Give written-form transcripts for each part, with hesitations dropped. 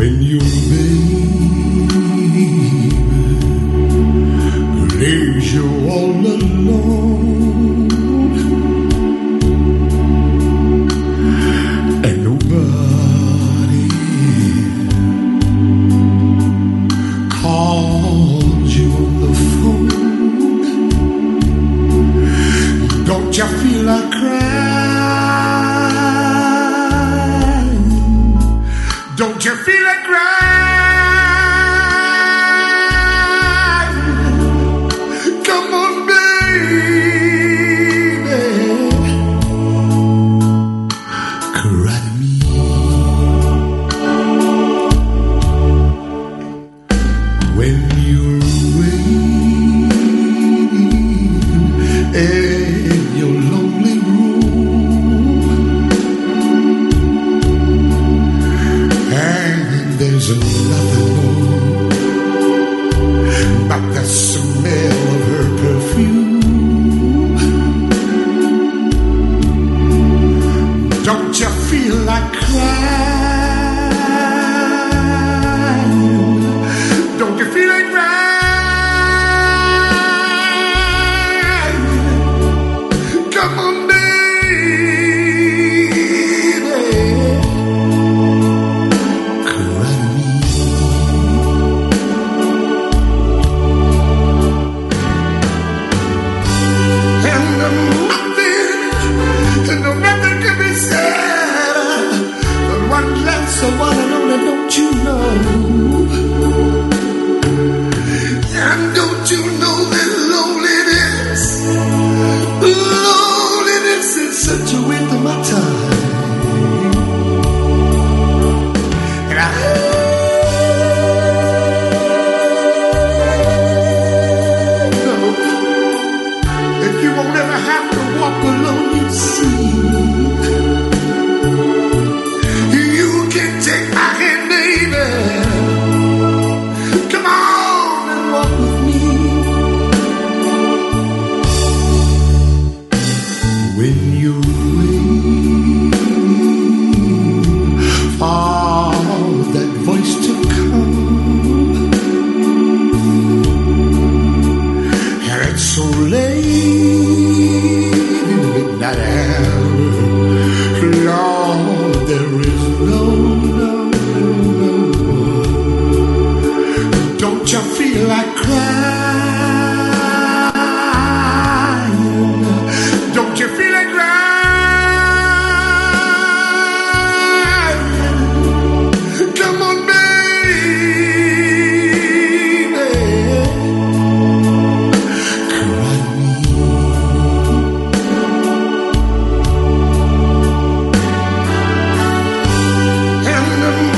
when your baby leaves you all alone and nobody calls you on the phone. Don't you feel like crying? Don't you feel like crying? Come on, baby, cry to me. When you're away in your lonely room, and there's nothing more but the smell of her perfume. Don't you feel like crying? Don't you feel like crying? Come on, baby, cry to me. And nothing can be said, but one less, so one and only, don't you know? And don't you know that loneliness is such a waste of my time? And I know if you won't ever have to walk alone, you see, you can take my hand, baby. Come on and walk with me. When you're away for that voice to come, and it's so late in the midnight hour, Lord, there is no. Don't you feel like crying? Don't you feel like crying? Come on, baby, cry to me. And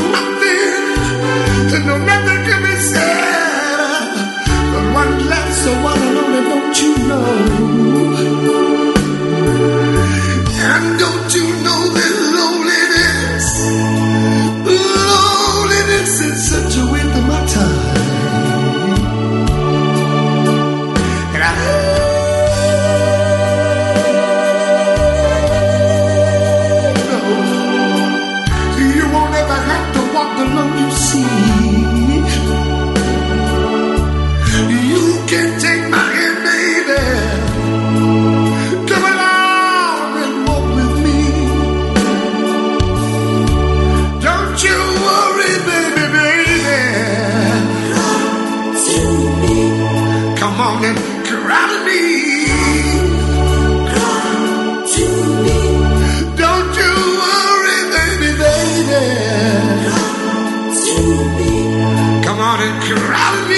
nothing can be said, but one less, so one and only, don't you know? And don't you know that loneliness is such a waste of my time? And I know you won't ever have to walk alone, you see. You can take my hand, baby. Come along and walk with me. Don't you worry, baby, baby. Cry to me. Come on and cry to me. Cry to me. Don't you worry, baby, baby. Cry to me. Come on and cry to me.